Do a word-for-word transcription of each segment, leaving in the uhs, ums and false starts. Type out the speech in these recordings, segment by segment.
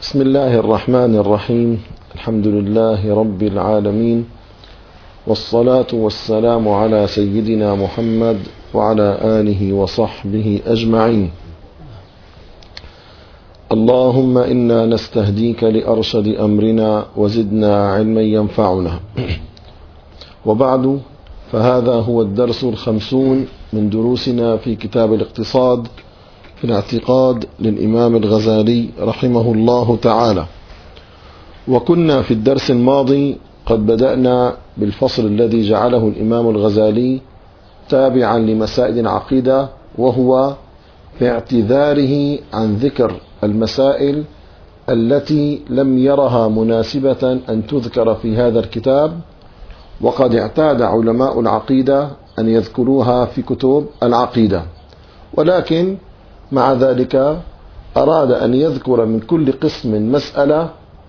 بسم الله الرحمن الرحيم. الحمد لله رب العالمين، والصلاة والسلام على سيدنا محمد وعلى آله وصحبه أجمعين. اللهم إنا نستهديك لأرشد أمرنا وزدنا علما ينفعنا. وبعد، فهذا هو الدرس الخمسون من دروسنا في كتاب الاقتصاد في الاعتقاد للإمام الغزالي رحمه الله تعالى. وكنا في الدرس الماضي قد بدأنا بالفصل الذي جعله الإمام الغزالي تابعا لمسائل العقيدة، وهو في اعتذاره عن ذكر المسائل التي لم يرها مناسبة أن تذكر في هذا الكتاب، وقد اعتاد علماء العقيدة أن يذكروها في كتب العقيدة، ولكن مع ذلك أراد أن يذكر من كل قسم مسألة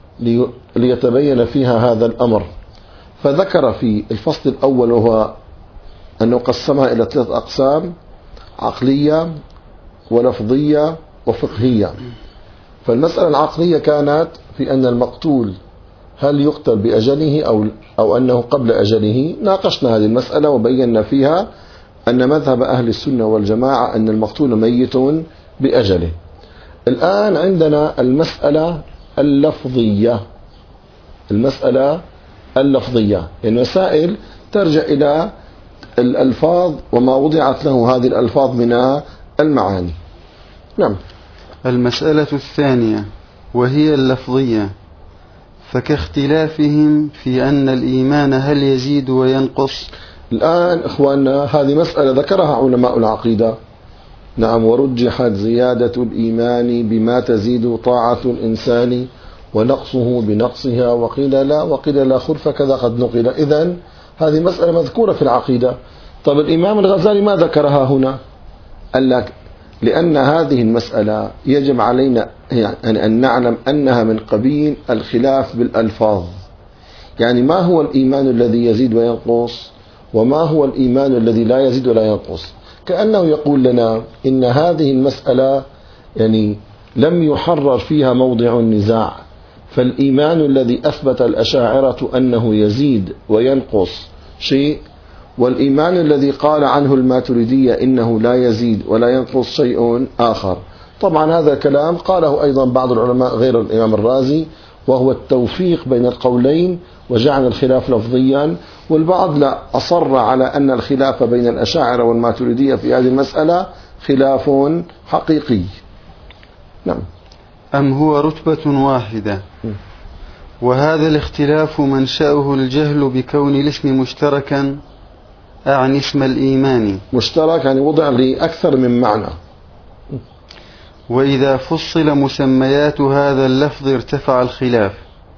ليتبين فيها هذا الأمر. فذكر في الفصل الأول وهو أنه قسمها إلى ثلاث أقسام: عقلية ولفظية وفقهية. فالمسألة العقلية كانت في أن المقتول هل يقتل بأجله أو, أو أنه قبل أجله. ناقشنا هذه المسألة وبينا فيها أن مذهب أهل السنة والجماعة أن المقتول ميت بأجله. الآن عندنا المسألة اللفظية. المسألة اللفظية يعني مسائل ترجع إلى الألفاظ وما وضعت له هذه الألفاظ من المعاني. نعم. المسألة الثانية وهي اللفظية، فكاختلافهم في أن الإيمان هل يزيد وينقص. الآن إخواننا هذه مسألة ذكرها علماء العقيدة. نعم. ورجحت زيادة الإيمان بما تزيد طاعة الإنسان ونقصه بنقصها، وقيل لا وقيل لا خلف كذا قد نقل. إذن هذه مسألة مذكورة في العقيدة. طب الإمام الغزالي ما ذكرها هنا؟ قال لك لأن هذه المسألة يجب علينا يعني أن نعلم أنها من قبيل الخلاف بالألفاظ. يعني ما هو الإيمان الذي يزيد وينقص، وما هو الإيمان الذي لا يزيد ولا ينقص. كأنه يقول لنا إن هذه المسألة يعني لم يحرر فيها موضع النزاع. فالإيمان الذي أثبت الأشاعرة أنه يزيد وينقص شيء، والإيمان الذي قال عنه الماتريدية إنه لا يزيد ولا ينقص شيء آخر. طبعا هذا كلام قاله أيضا بعض العلماء غير الإمام الرازي، وهو التوفيق بين القولين وجعل الخلاف لفظيا. والبعض لا، أصر على أن الخلاف بين الأشاعرة والماتريدية في هذه المسألة خلاف حقيقي. نعم. أم هو رتبة واحدة؟ وهذا الاختلاف منشأه الجهل بكون الاسم مشتركا، أعني اسم الإيمان. مشترك يعني وضع لأكثر من معنى. وإذا فصل مسميات هذا اللفظ ارتفع الخلاف،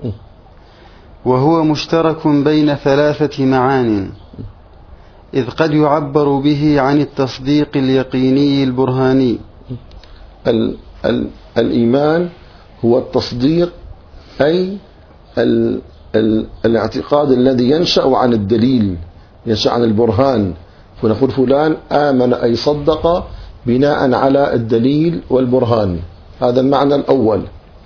وهو مشترك بين ثلاثة معان، إذ قد يعبر به عن التصديق اليقيني البرهاني. ال ال الإيمان هو التصديق، أي ال ال الاعتقاد الذي ينشأ عن الدليل، ينشأ عن البرهان. فنقول فلان آمن أي صدق بناء على الدليل والبرهان. هذا المعنى الأول.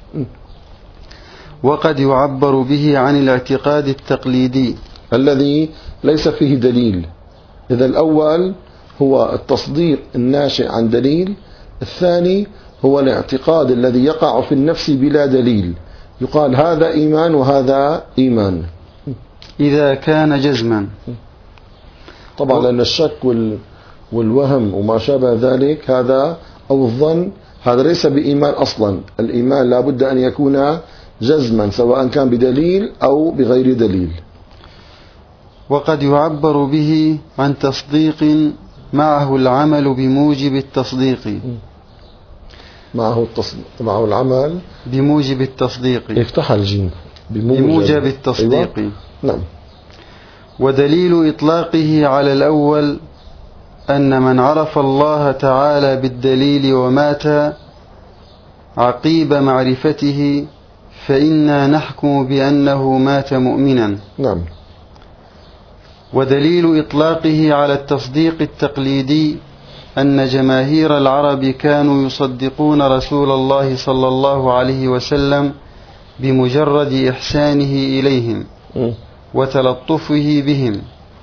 وقد يعبر به عن الاعتقاد التقليدي الذي ليس فيه دليل. إذا الأول هو التصديق الناشئ عن دليل، الثاني هو الاعتقاد الذي يقع في النفس بلا دليل، يقال هذا إيمان وهذا إيمان إذا كان جزما. طبعا لأن الشك وال والوهم وما شابه ذلك هذا أو الظن هذا ليس بإيمان أصلا. الإيمان لا بد أن يكون جزما، سواء كان بدليل أو بغير دليل. وقد يعبر به عن تصديق معه العمل بموجب التصديق. معه التصديق معه العمل بموجب التصديق. يفتح الجيم بموجب, بموجب التصديق. أيوة. نعم. ودليل إطلاقه على الأول أن من عرف الله تعالى بالدليل ومات عقيب معرفته فإنا نحكم بأنه مات مؤمنا. نعم. ودليل إطلاقه على التصديق التقليدي أن جماهير العرب كانوا يصدقون رسول الله صلى الله عليه وسلم بمجرد إحسانه إليهم وتلطفه بهم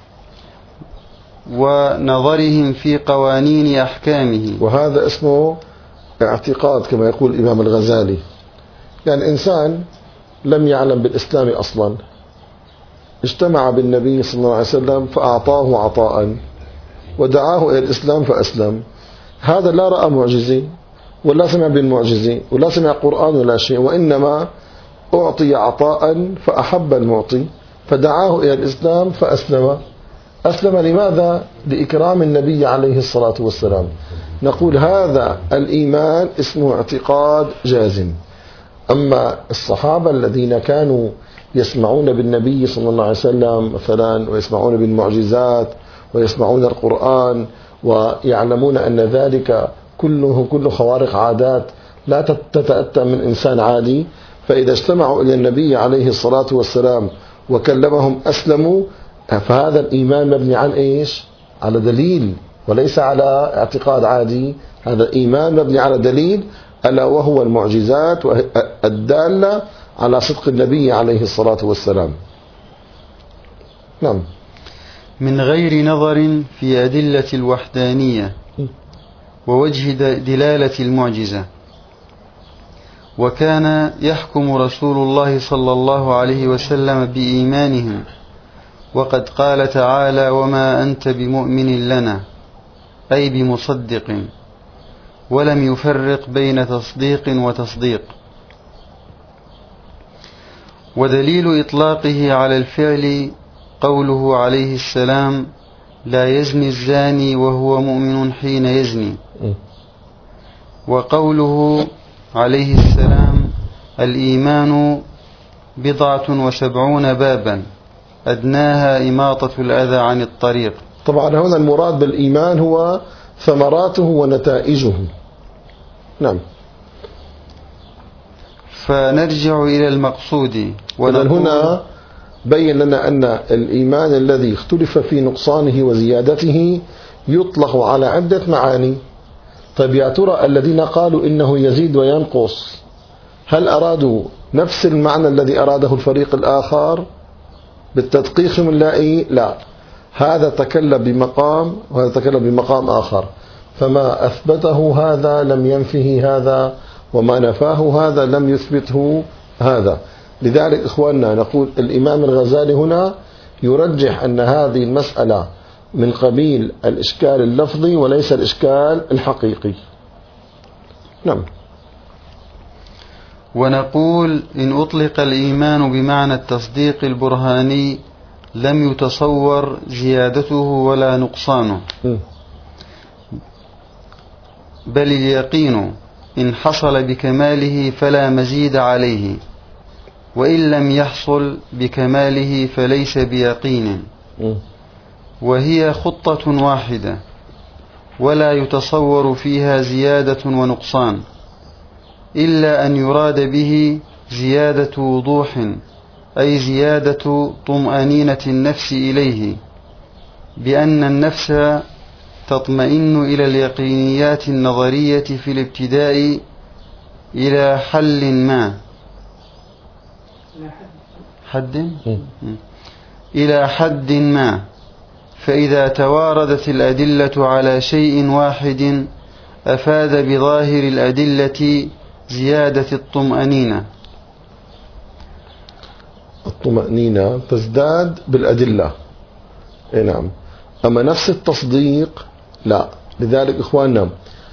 ونظرهم في قوانين أحكامه. وهذا اسمه اعتقاد كما يقول الإمام الغزالي. يعني إنسان لم يعلم بالإسلام أصلا، اجتمع بالنبي صلى الله عليه وسلم فأعطاه عطاء ودعاه إلى الإسلام فأسلم. هذا لا رأى معجزة ولا سمع بالمعجزة ولا سمع قرآن ولا شيء، وإنما أعطي عطاء فأحب المعطي فدعاه إلى الإسلام فأسلم. أسلم لماذا؟ لإكرام النبي عليه الصلاة والسلام. نقول هذا الإيمان اسمه اعتقاد جازم. أما الصحابة الذين كانوا يسمعون بالنبي صلى الله عليه وسلم مثلا، ويسمعون بالمعجزات ويسمعون القرآن ويعلمون أن ذلك كله كله خوارق عادات لا تتأتى من إنسان عادي، فإذا اجتمعوا إلى النبي عليه الصلاة والسلام وكلمهم أسلموا. فهذا الإيمان مبني عن إيش؟ على دليل وليس على اعتقاد عادي. هذا الإيمان مبني على دليل، ألا وهو المعجزات الدالة على صدق النبي عليه الصلاة والسلام. نعم. من غير نظر في أدلة الوحدانية ووجه دلالة المعجزة. وكان يحكم رسول الله صلى الله عليه وسلم بإيمانهم، وقد قال تعالى: وما أنت بمؤمن لنا، أي بمصدق، ولم يفرق بين تصديق وتصديق. ودليل إطلاقه على الفعل قوله عليه السلام: لا يزني الزاني وهو مؤمن حين يزني. وقوله عليه السلام: الإيمان بضعة وسبعون بابا أدناها إماطة الأذى عن الطريق. طبعا هنا المراد بالإيمان هو ثمراته ونتائجه. نعم. فنرجع إلى المقصود. ونقول هنا بين لنا أن الإيمان الذي اختلف في نقصانه وزيادته يطلق على عدة معاني. طيب يا ترى الذين قالوا إنه يزيد وينقص هل أرادوا نفس المعنى الذي أراده الفريق الآخر بالتدقيق من لا؟ لا، هذا تكلم بمقام وهذا تكلم بمقام آخر، فما أثبته هذا لم ينفه هذا، وما نفاه هذا لم يثبته هذا. لذلك إخواننا نقول الإمام الغزالي هنا يرجح أن هذه المسألة من قبيل الإشكال اللفظي وليس الإشكال الحقيقي. نعم. ونقول إن أطلق الإيمان بمعنى التصديق البرهاني لم يتصور زيادته ولا نقصانه، بل اليقين إن حصل بكماله فلا مزيد عليه، وإن لم يحصل بكماله فليس بيقين، وهي خطة واحدة ولا يتصور فيها زيادة ونقصان، إلا أن يراد به زيادة وضوح، أي زيادة طمأنينة النفس إليه، بأن النفس تطمئن إلى اليقينيات النظرية في الابتداء إلى حل ما حد إلى حد ما، فإذا تواردت الأدلة على شيء واحد أفاد بظاهر الأدلة زيادة الطمأنينة. الطمأنينة تزداد بالأدلة. إيه نعم. أما نفس التصديق لا. لذلك إخواننا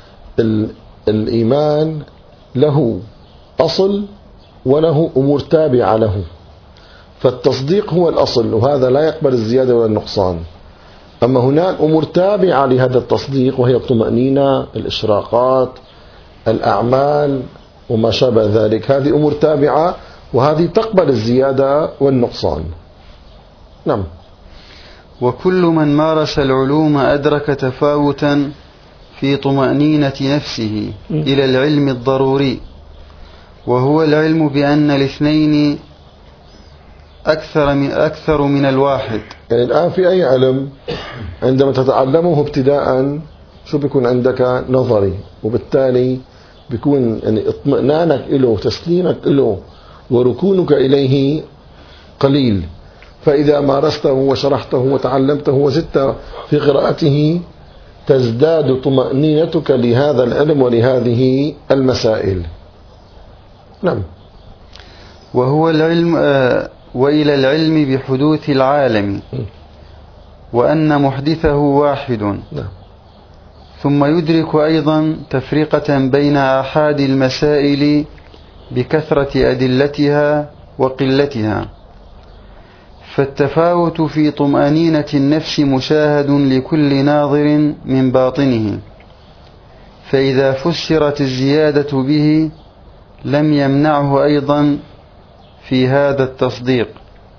الإيمان له أصل وله أمور تابعة له، فالتصديق هو الأصل وهذا لا يقبل الزيادة ولا النقصان. أما هناك أمور تابعة لهذا التصديق وهي الطمأنينة، الإشراقات، الأعمال وما شابه ذلك، هذه أمور تابعة وهذه تقبل الزيادة والنقصان. نعم. وكل من مارس العلوم أدرك تفاوتا في طمأنينة نفسه إلى العلم الضروري، وهو العلم بأن الاثنين أكثر من, أكثر من الواحد. يعني الآن في أي علم عندما تتعلمه ابتداء شو بيكون عندك نظري، وبالتالي بيكون يعني اطمئنانك له وتسليمك له وركونك إليه قليل. فإذا مارسته وشرحته وتعلمته وزدت في قراءته تزداد طمأنينتك لهذا العلم ولهذه المسائل. نعم. وهو العلم آه وإلى العلم بحدوث العالم وأن محدثه واحد. نعم. ثم يدرك أيضا تفرقة بين آحاد المسائل بكثرة أدلتها وقلتها، فالتفاوت في طمأنينة النفس مشاهد لكل ناظر من باطنه، فإذا فسرت الزيادة به لم يمنعه أيضا في هذا التصديق.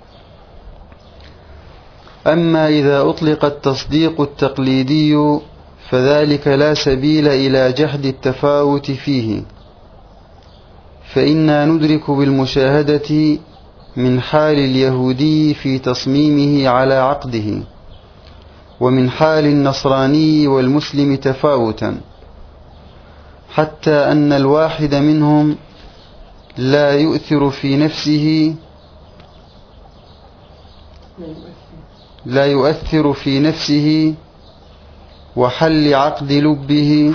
أما إذا أطلق التصديق التقليدي فذلك لا سبيل إلى جحد التفاوت فيه، فإنا ندرك بالمشاهدة من حال اليهودي في تصميمه على عقده، ومن حال النصراني والمسلم تفاوتا، حتى أن الواحد منهم لا يؤثر في نفسه لا يؤثر في نفسه وحل عقد لبه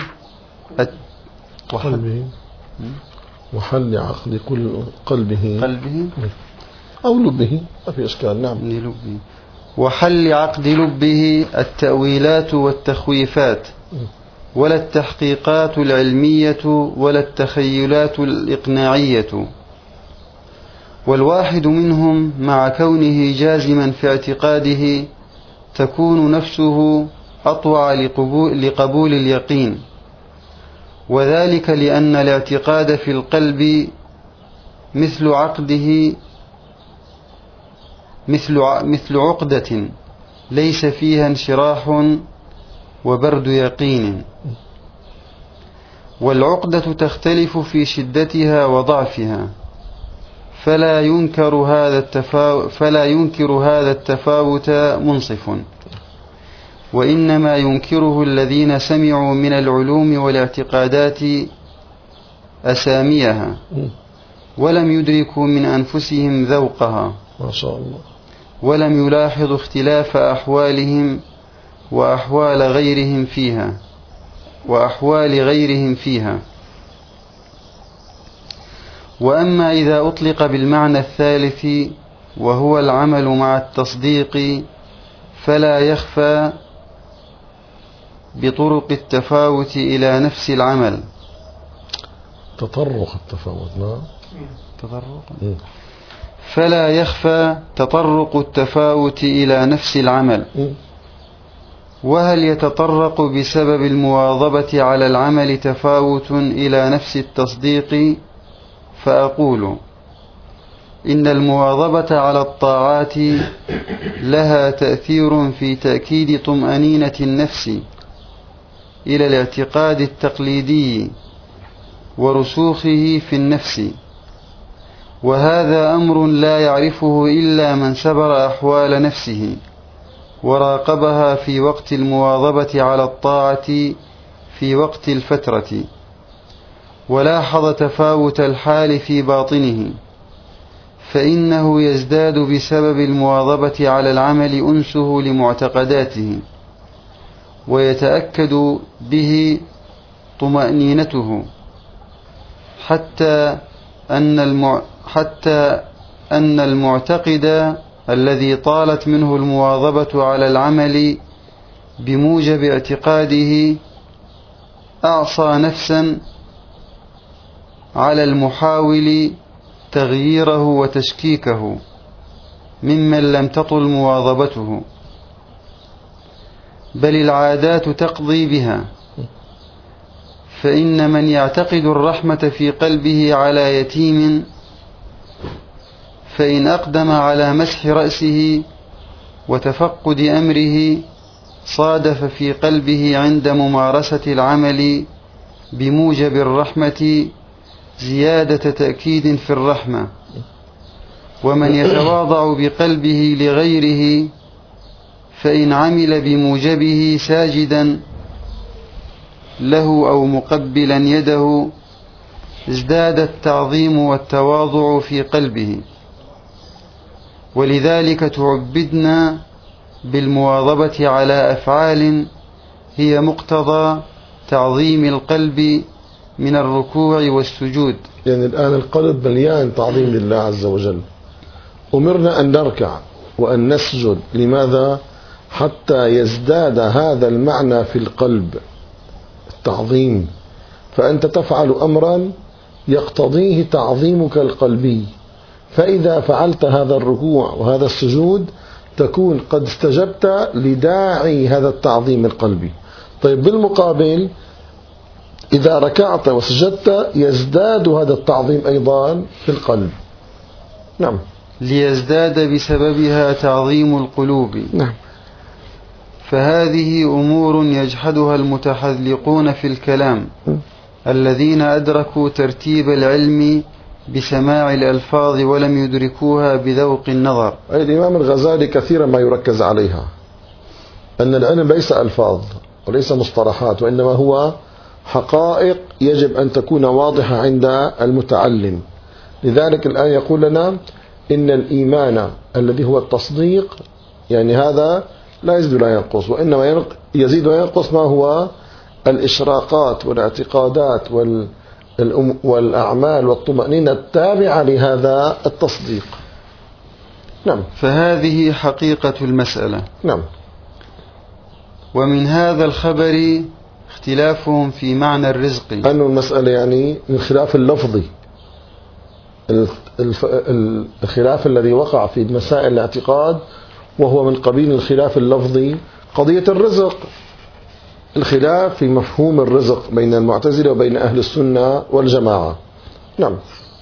قلبه وحل عقد كل قلبه قلبه أو لبه، ما في إشكال. نعم. للبه وحل عقد لبه التأويلات والتخويفات، ولا التحقيقات العلمية ولا التخيلات الإقناعية. والواحد منهم مع كونه جازما في اعتقاده تكون نفسه أطوع لقبول, لقبول اليقين، وذلك لأن الاعتقاد في القلب مثل عقده مثل مثل عقدة ليس فيها انشراح وبرد يقين، والعقدة تختلف في شدتها وضعفها، فلا ينكر هذا التفاوت فلا ينكر هذا التفاوت منصف، وإنما ينكره الذين سمعوا من العلوم والاعتقادات أساميها ولم يدركوا من أنفسهم ذوقها، ما شاء الله، ولم يلاحظوا اختلاف أحوالهم وأحوال غيرهم فيها وأحوال غيرهم فيها. وأما إذا أطلق بالمعنى الثالث وهو العمل مع التصديق فلا يخفى بطرق التفاوت إلى نفس العمل. تطرق التفاوت. نعم. تطرق فلا يخفى تطرق التفاوت إلى نفس العمل. وهل يتطرق بسبب المواظبة على العمل تفاوت إلى نفس التصديق؟ فأقول إن المواظبة على الطاعات لها تأثير في تأكيد طمأنينة النفس إلى الاعتقاد التقليدي ورسوخه في النفس، وهذا أمر لا يعرفه إلا من سبر أحوال نفسه وراقبها في وقت المواظبة على الطاعة في وقت الفترة، ولاحظ تفاوت الحال في باطنه، فإنه يزداد بسبب المواظبة على العمل أنسه لمعتقداته، ويتأكد به طمأنينته، حتى أن المع... حتى أن المعتقد الذي طالت منه المواظبة على العمل بموجب اعتقاده أعصى نفسا على المحاول تغييره وتشكيكه ممن لم تطل مواظبته، بل العادات تقضي بها. فإن من يعتقد الرحمة في قلبه على يتيم فإن أقدم على مسح رأسه وتفقد أمره صادف في قلبه عند ممارسة العمل بموجب الرحمة زيادة تأكيد في الرحمة. ومن يتواضع بقلبه لغيره فإن عمل بموجبه ساجدا له أو مقبلا يده ازداد التعظيم والتواضع في قلبه، ولذلك تعبدنا بالمواظبة على أفعال هي مقتضى تعظيم القلب من الركوع والسجود. يعني الآن القلب مليان تعظيم لله عز وجل، أمرنا أن نركع وأن نسجد. لماذا؟ حتى يزداد هذا المعنى في القلب، التعظيم. فأنت تفعل أمرا يقتضيه تعظيمك القلبي، فإذا فعلت هذا الركوع وهذا السجود تكون قد استجبت لداعي هذا التعظيم القلبي. طيب بالمقابل إذا ركعت وسجدت يزداد هذا التعظيم أيضا في القلب. نعم. ليزداد بسببها تعظيم القلوب. نعم. فهذه أمور يجحدها المتحذلقون في الكلام م. الذين أدركوا ترتيب العلم بسماع الألفاظ ولم يدركوها بذوق النظر. أي الإمام الغزالي كثيرا ما يركز عليها، أن العلم ليس ألفاظ وليس مصطلحات، وإنما هو حقائق يجب أن تكون واضحة عند المتعلم. لذلك الآن يقول لنا إن الإيمان الذي هو التصديق، يعني هذا لا يزيد ولا ينقص، وإنما يزيد وينقص ما هو الإشراقات والاعتقادات والأعمال والطمأنينة التابعة لهذا التصديق. نعم. فهذه حقيقة المسألة. نعم. ومن هذا الخبر اختلافهم في معنى الرزق، أن المسألة يعني من خلاف اللفظي، الخلاف الذي وقع في مسائل الاعتقاد وهو من قبيل الخلاف اللفظي قضية الرزق، الخلاف في مفهوم الرزق بين المعتزلة وبين أهل السنة والجماعة. نعم.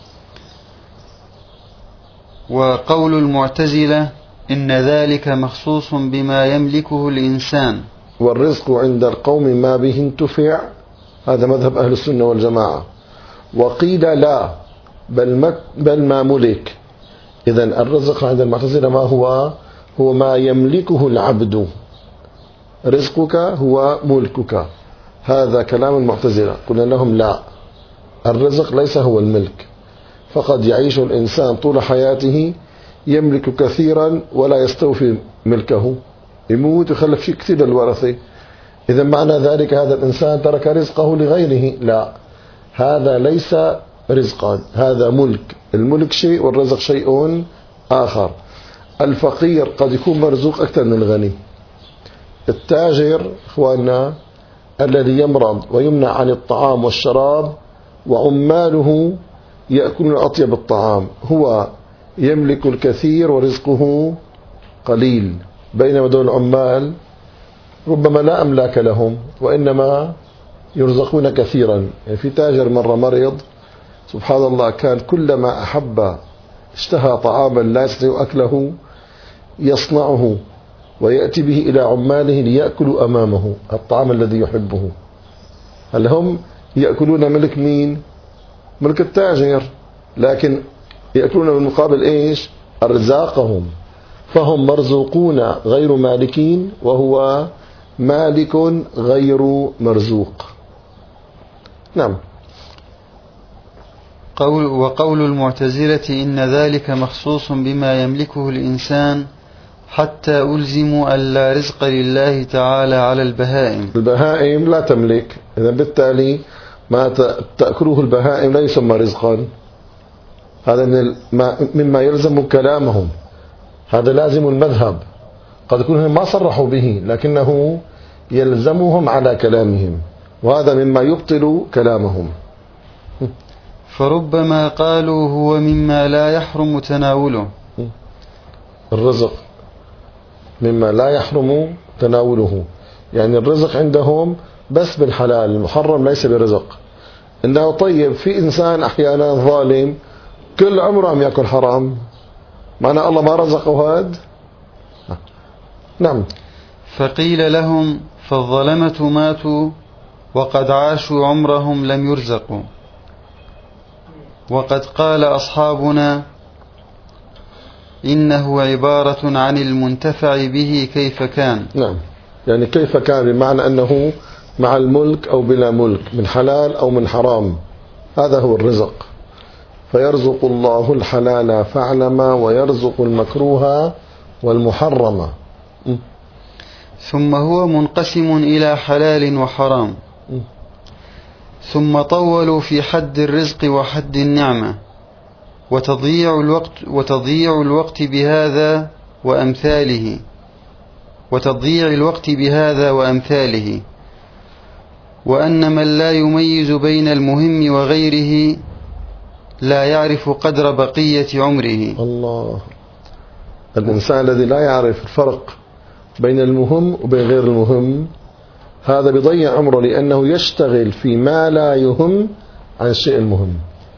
وقول المعتزلة إن ذلك مخصوص بما يملكه الإنسان، والرزق عند القوم ما به انتفع، هذا مذهب أهل السنة والجماعة. وقيل لا، بل, بل ما ملك. إذن الرزق عند المعتزلة ما هو؟ هو ما يملكه العبد، رزقك هو ملكك. هذا كلام المعتزلة. قلنا لهم لا، الرزق ليس هو الملك، فقد يعيش الإنسان طول حياته يملك كثيرا ولا يستوفي ملكه، يموت ويخلف شيء كثير للورثة. إذا معنى ذلك هذا الإنسان ترك رزقه لغيره؟ لا، هذا ليس رزقا، هذا ملك. الملك شيء والرزق شيء آخر. الفقير قد يكون مرزوق أكثر من الغني. التاجر إخواننا الذي يمرض ويمنع عن الطعام والشراب وعماله يأكلون أطيب الطعام، هو يملك الكثير ورزقه قليل، بينما دون العمال ربما لا أملاك لهم وإنما يرزقون كثيرا. يعني في تاجر مرة مريض سبحان الله، كان كلما أحب اشتهى طعاما لا يستطيع أكله يصنعه ويأتي به إلى عماله ليأكلوا أمامه الطعام الذي يحبه. هل هم يأكلون ملك مين؟ ملك التاجر، لكن يأكلون بالمقابل إيش؟ أرزاقهم. فهم مرزوقون غير مالكين، وهو مالك غير مرزوق. نعم. قول وقول المعتزلة إن ذلك مخصوص بما يملكه الإنسان حتى ألزموا أن لا رزق لله تعالى على البهائم. البهائم لا تملك، إذا بالتالي ما تأكله البهائم لا يسمى رزقا. هذا من مما يلزم كلامهم، هذا لازم المذهب. قد يكون ما صرحوا به لكنه يلزمهم على كلامهم، وهذا مما يبطل كلامهم. فربما قالوا هو مما لا يحرم تناوله. الرزق مما لا يحرم تناوله، يعني الرزق عندهم بس بالحلال، المحرم ليس برزق. إنه طيب في إنسان أحيانا ظالم كل عمره عم يأكل حرام، معنى الله ما رزقه هذا؟ نعم. فقيل لهم فالظلمة ماتوا وقد عاشوا عمرهم لم يرزقوا، وقد قال أصحابنا إنه عبارة عن المنتفع به كيف كان. نعم، يعني كيف كان بمعنى أنه مع الملك أو بلا ملك، من حلال أو من حرام. هذا هو الرزق. فيرزق الله الحلال فاعلما ويرزق المكروه والمحرم. ثم هو منقسم إلى حلال وحرام. ثم طولوا في حد الرزق وحد النعمة، وتضييع الوقت وتضييع الوقت بهذا وأمثاله وتضييع الوقت بهذا وأمثاله وأن من لا يميز بين المهم وغيره لا يعرف قدر بقية عمره. الله. الإنسان الذي لا يعرف الفرق بين المهم وبين غير المهم هذا بيضيع عمره، لأنه يشتغل في ما لا يهم عن الشيء المهم.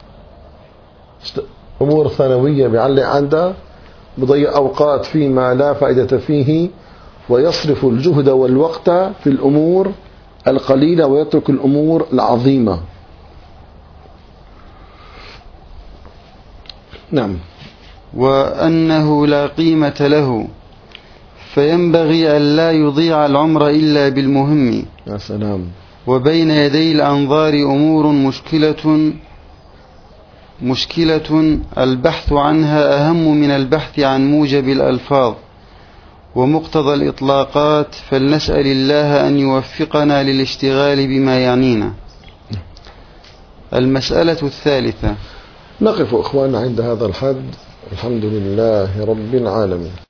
أمور ثانوية بيعلق عندها، بيضيع أوقات فيما لا فائدة فيه، ويصرف الجهد والوقت في الأمور القليلة ويترك الأمور العظيمة. نعم. وأنه لا قيمة له، فينبغي أن لا يضيع العمر إلا بالمهم. يا سلام. وبين يدي الأنظار أمور مشكلة مشكلة البحث عنها أهم من البحث عن موجب الألفاظ ومقتضى الإطلاقات، فلنسأل الله أن يوفقنا للاشتغال بما يعنينا. المسألة الثالثة. نقف أخواننا عند هذا الحد. الحمد لله رب العالمين.